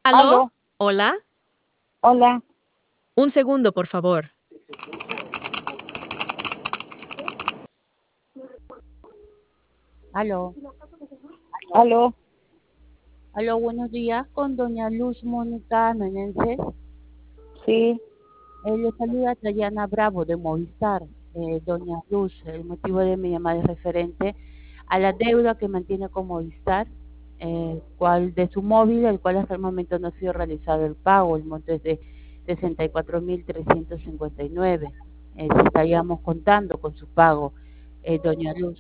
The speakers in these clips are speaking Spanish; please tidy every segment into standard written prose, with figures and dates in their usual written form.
¿Aló? Aló, ¿Hola? hola, Un segundo, por favor. Aló, aló, aló, buenos días con doña Luz Mónica Meneses. sí, Le saluda Dayana Bravo de Movistar. Doña Luz, el motivo de mi llamada es referente a la deuda que mantiene con Movistar, cual de su móvil, el cual hasta el momento no ha sido realizado el pago. El monto es de 64.359. Estaríamos contando con su pago, doña Luz.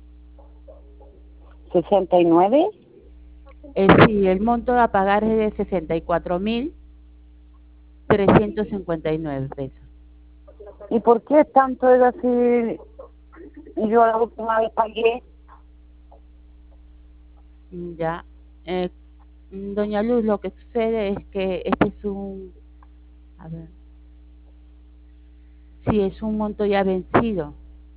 69. Sí, el monto a pagar es de 64.359 pesos. ¿Y por qué tanto es así? Yo la última vez pagué. Ya. Eh, Doña Luz, lo que sucede es que este es a ver, sí, es un monto ya vencido.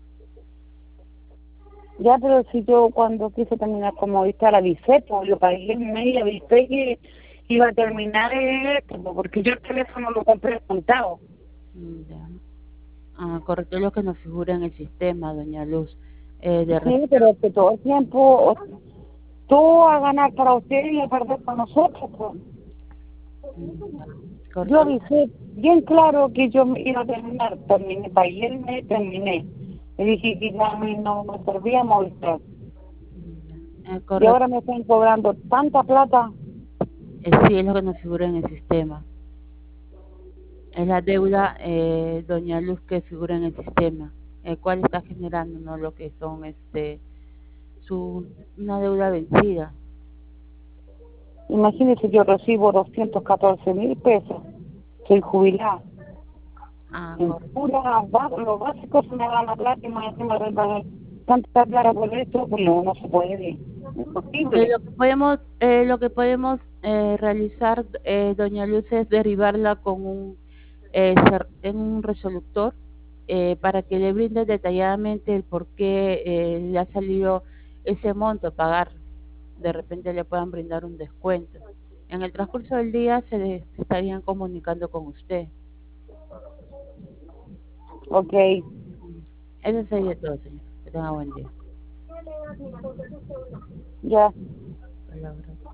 Ya, pero si yo cuando quise terminar como viste la avisé, pues yo pagué el mes y avisé que iba a terminar esto, pues, porque yo el teléfono lo compré contado. Ya. Correcto, lo que nos figura en el sistema, doña Luz. Sí, pero es que todo el tiempo tú a ganar para usted y a perder para nosotros, pues. Ya, Yo correcto. avisé bien claro que yo me iba a terminar, terminé, pagué el mes, terminé. Y dije que ya a mí no me servía Movistar. Y Correcto. ahora me están cobrando tanta plata. Sí, es lo que nos figura en el sistema. Es la deuda, doña Luz, que figura en el sistema, el cual está generando, ¿no?, lo que son una deuda vencida. Imagínese, yo recibo 214.000 pesos. Soy jubilada. En Correcto. pura, lo básico se me dan la plata y más encima de pagar tanta plata por esto, pues no, no se puede. Es imposible. Lo que podemos realizar, doña Luz, es derivarla con en un resolutor, para que le brinde detalladamente el por qué le ha salido ese monto a pagar. De repente le puedan brindar un descuento. En el transcurso del día se estarían comunicando con usted. Ok. Eso sería todo, señor. Que tenga buen día. Ya. Palabra.